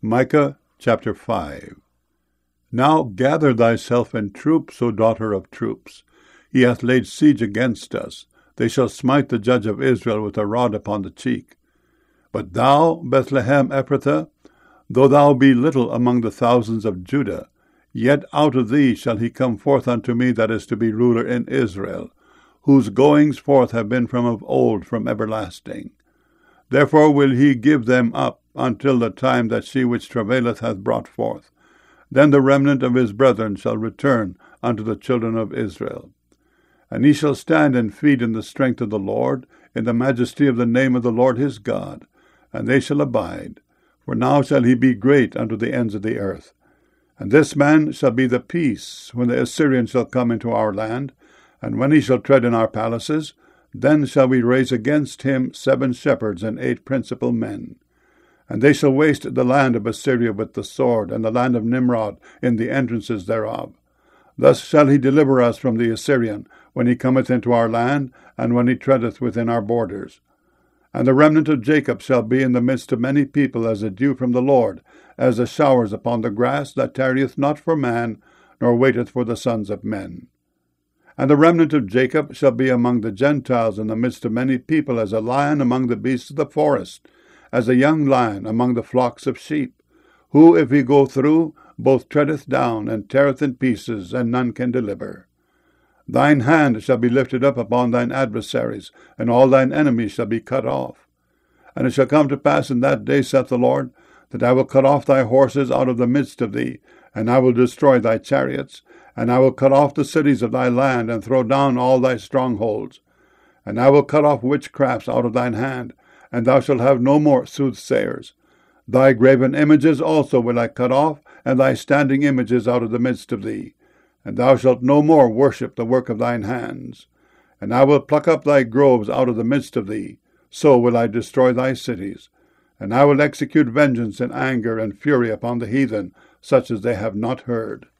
Micah chapter 5. Now gather thyself in troops, O daughter of troops. He hath laid siege against us. They shall smite the judge of Israel with a rod upon the cheek. But thou, Bethlehem Ephrathah, though thou be little among the thousands of Judah, yet out of thee shall he come forth unto me that is to be ruler in Israel, whose goings forth have been from of old, from everlasting. Therefore will he give them up until the time that she which travaileth hath brought forth. Then the remnant of his brethren shall return unto the children of Israel. And he shall stand and feed in the strength of the Lord, in the majesty of the name of the Lord his God, and they shall abide. For now shall he be great unto the ends of the earth. And this man shall be the peace, when the Assyrian shall come into our land, and when he shall tread in our palaces, then shall we raise against him 7 shepherds and 8 principal men. And they shall waste the land of Assyria with the sword, and the land of Nimrod in the entrances thereof. Thus shall he deliver us from the Assyrian, when he cometh into our land, and when he treadeth within our borders. And the remnant of Jacob shall be in the midst of many people as a dew from the Lord, as the showers upon the grass, that tarrieth not for man, nor waiteth for the sons of men. And the remnant of Jacob shall be among the Gentiles in the midst of many people, as a lion among the beasts of the forest, as a young lion among the flocks of sheep, who, if he go through, both treadeth down, and teareth in pieces, and none can deliver. Thine hand shall be lifted up upon thine adversaries, and all thine enemies shall be cut off. And it shall come to pass in that day, saith the Lord, that I will cut off thy horses out of the midst of thee, and I will destroy thy chariots, and I will cut off the cities of thy land, and throw down all thy strongholds. And I will cut off witchcrafts out of thine hand, and thou shalt have no more soothsayers. Thy graven images also will I cut off, and thy standing images out of the midst of thee. And thou shalt no more worship the work of thine hands. And I will pluck up thy groves out of the midst of thee. So will I destroy thy cities. And I will execute vengeance and anger and fury upon the heathen, such as they have not heard.